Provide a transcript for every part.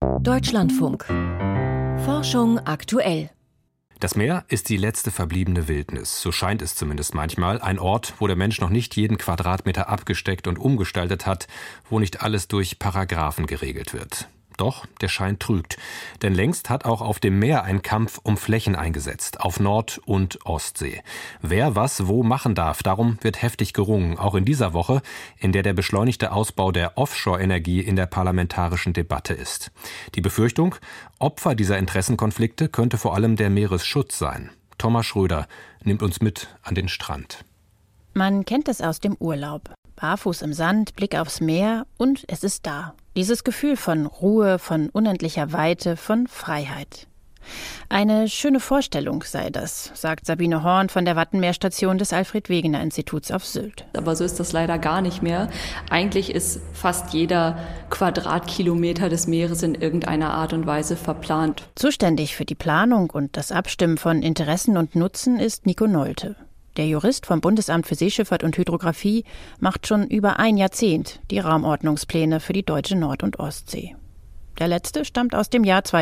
Deutschlandfunk. Forschung aktuell. Das Meer ist die letzte verbliebene Wildnis, so scheint es zumindest manchmal. Ein Ort, wo der Mensch noch nicht jeden Quadratmeter abgesteckt und umgestaltet hat, wo nicht alles durch Paragraphen geregelt wird. Doch der Schein trügt, denn längst hat auch auf dem Meer ein Kampf um Flächen eingesetzt, auf Nord- und Ostsee. Wer was wo machen darf, darum wird heftig gerungen, auch in dieser Woche, in der der beschleunigte Ausbau der Offshore-Energie in der parlamentarischen Debatte ist. Die Befürchtung, Opfer dieser Interessenkonflikte könnte vor allem der Meeresschutz sein. Thomas Schröder nimmt uns mit an den Strand. Man kennt es aus dem Urlaub. Barfuß im Sand, Blick aufs Meer und es ist da. Dieses Gefühl von Ruhe, von unendlicher Weite, von Freiheit. Eine schöne Vorstellung sei das, sagt Sabine Horn von der Wattenmeerstation des Alfred-Wegener-Instituts auf Sylt. Aber so ist das leider gar nicht mehr. Eigentlich ist fast jeder Quadratkilometer des Meeres in irgendeiner Art und Weise verplant. Zuständig für die Planung und das Abstimmen von Interessen und Nutzen ist Nico Nolte. Der Jurist vom Bundesamt für Seeschifffahrt und Hydrographie macht schon über ein Jahrzehnt die Raumordnungspläne für die deutsche Nord- und Ostsee. Der letzte stammt aus dem Jahr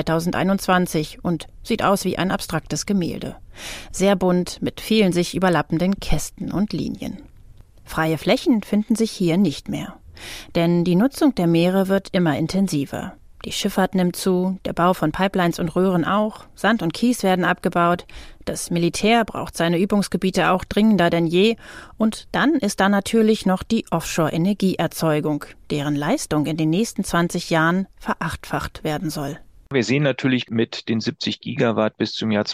2021 und sieht aus wie ein abstraktes Gemälde. Sehr bunt, mit vielen sich überlappenden Kästen und Linien. Freie Flächen finden sich hier nicht mehr. Denn die Nutzung der Meere wird immer intensiver. Die Schifffahrt nimmt zu, der Bau von Pipelines und Röhren auch, Sand und Kies werden abgebaut, das Militär braucht seine Übungsgebiete auch dringender denn je und dann ist da natürlich noch die Offshore-Energieerzeugung, deren Leistung in den nächsten 20 Jahren verachtfacht werden soll. Wir sehen natürlich mit den 70 Gigawatt bis zum Jahr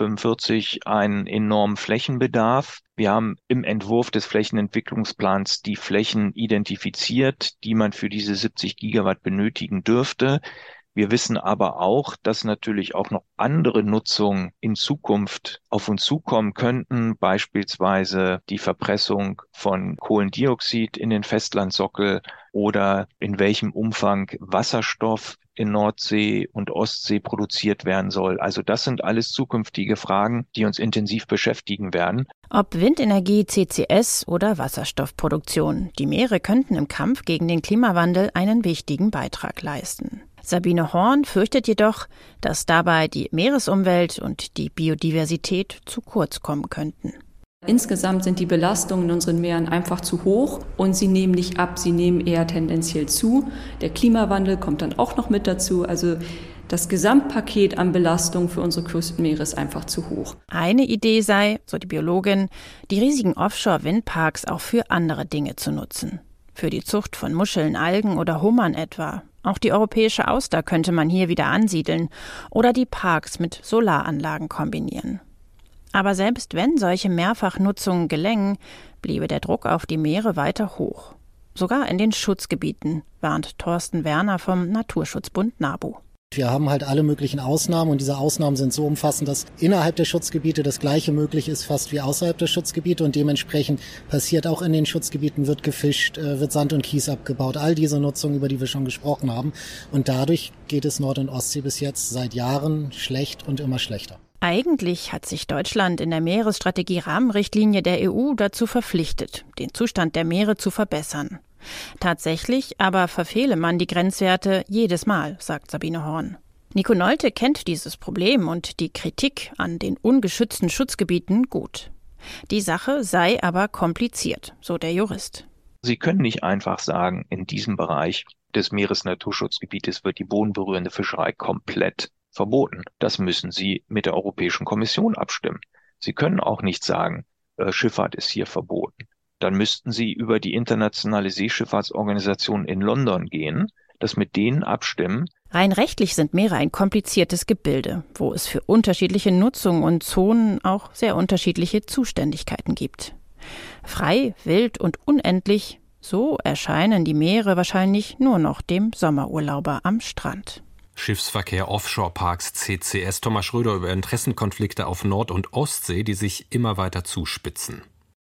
2045 einen enormen Flächenbedarf. Wir haben im Entwurf des Flächenentwicklungsplans die Flächen identifiziert, die man für diese 70 Gigawatt benötigen dürfte. Wir wissen aber auch, dass natürlich auch noch andere Nutzungen in Zukunft auf uns zukommen könnten, beispielsweise die Verpressung von Kohlendioxid in den Festlandsockel oder in welchem Umfang Wasserstoff in Nordsee und Ostsee produziert werden soll. Also das sind alles zukünftige Fragen, die uns intensiv beschäftigen werden. Ob Windenergie, CCS oder Wasserstoffproduktion, die Meere könnten im Kampf gegen den Klimawandel einen wichtigen Beitrag leisten. Sabine Horn fürchtet jedoch, dass dabei die Meeresumwelt und die Biodiversität zu kurz kommen könnten. Insgesamt sind die Belastungen in unseren Meeren einfach zu hoch und sie nehmen nicht ab, sie nehmen eher tendenziell zu. Der Klimawandel kommt dann auch noch mit dazu. Also das Gesamtpaket an Belastungen für unsere Küstenmeere ist einfach zu hoch. Eine Idee sei, so die Biologin, die riesigen Offshore-Windparks auch für andere Dinge zu nutzen. Für die Zucht von Muscheln, Algen oder Hummern etwa. Auch die europäische Auster könnte man hier wieder ansiedeln oder die Parks mit Solaranlagen kombinieren. Aber selbst wenn solche Mehrfachnutzungen gelängen, bliebe der Druck auf die Meere weiter hoch. Sogar in den Schutzgebieten, warnt Thorsten Werner vom Naturschutzbund NABU. Wir haben halt alle möglichen Ausnahmen und diese Ausnahmen sind so umfassend, dass innerhalb der Schutzgebiete das Gleiche möglich ist, fast wie außerhalb der Schutzgebiete und dementsprechend passiert auch in den Schutzgebieten, wird gefischt, wird Sand und Kies abgebaut, all diese Nutzung, über die wir schon gesprochen haben und dadurch geht es Nord- und Ostsee bis jetzt seit Jahren schlecht und immer schlechter. Eigentlich hat sich Deutschland in der Meeresstrategie-Rahmenrichtlinie der EU dazu verpflichtet, den Zustand der Meere zu verbessern. Tatsächlich aber verfehle man die Grenzwerte jedes Mal, sagt Sabine Horn. Nico Nolte kennt dieses Problem und die Kritik an den ungeschützten Schutzgebieten gut. Die Sache sei aber kompliziert, so der Jurist. Sie können nicht einfach sagen, in diesem Bereich des Meeresnaturschutzgebietes wird die bodenberührende Fischerei komplett verboten. Das müssen Sie mit der Europäischen Kommission abstimmen. Sie können auch nicht sagen, Schifffahrt ist hier verboten. Dann müssten Sie über die internationale Seeschifffahrtsorganisation in London gehen, das mit denen abstimmen. Rein rechtlich sind Meere ein kompliziertes Gebilde, wo es für unterschiedliche Nutzungen und Zonen auch sehr unterschiedliche Zuständigkeiten gibt. Frei, wild und unendlich, so erscheinen die Meere wahrscheinlich nur noch dem Sommerurlauber am Strand. Schiffsverkehr, Offshore-Parks, CCS. Thomas Schröder über Interessenkonflikte auf Nord- und Ostsee, die sich immer weiter zuspitzen.